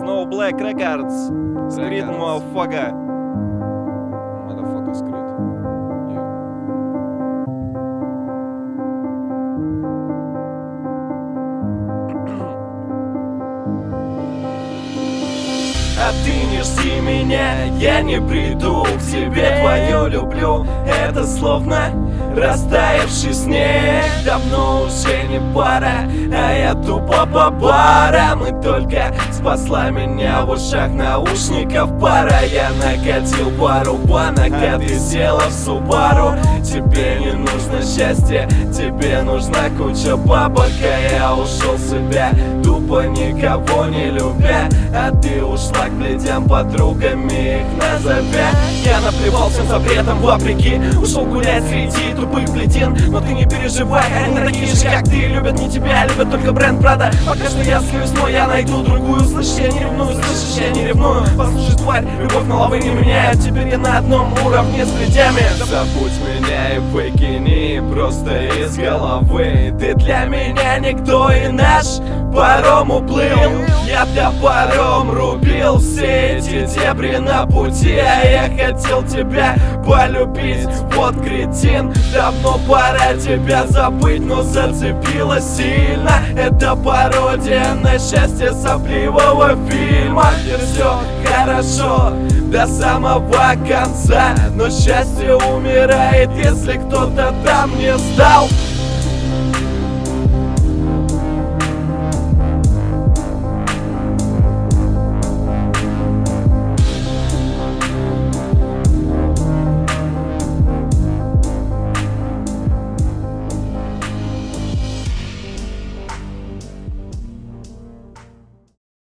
No Black Records. Street motherfucker. Motherfucker Street. А ты не жди меня, я не приду к тебе. Твою люблю, это словно растаявший снег. Давно уже не пара, а я тупо по барам. И только спасла меня в ушах наушников пара. Я накатил пару банок, а ты села в Субару. Тебе не нужно счастье, тебе нужна куча бабок. А я ушел себя, тупо никого не любя. А ты ушла к бледям подругами, их назовя. Я наплевал всем запретом вопреки, ушел гулять среди тупых бледин. Но ты не переживай, они такие же, как ты. Любят не тебя, любят только бренд Прада. Пока что я слюсь, но я найду другую. Слышишь, я не ревную, слышишь, я не ревную. Послушай, тварь, любовь на лавы не меняет. Теперь я на одном уровне с бледями. Забудь меня и выкини просто из головы. Ты для меня никто, и наш паром уплыл. Я топором рубил все эти дебри на пути. А я хотел тебя полюбить, вот кретин. Давно пора тебя забыть, но зацепило сильно. Это пародия на счастье сопливого фильма, где все хорошо до самого конца, но счастье умирает, если кто-то там не сдал.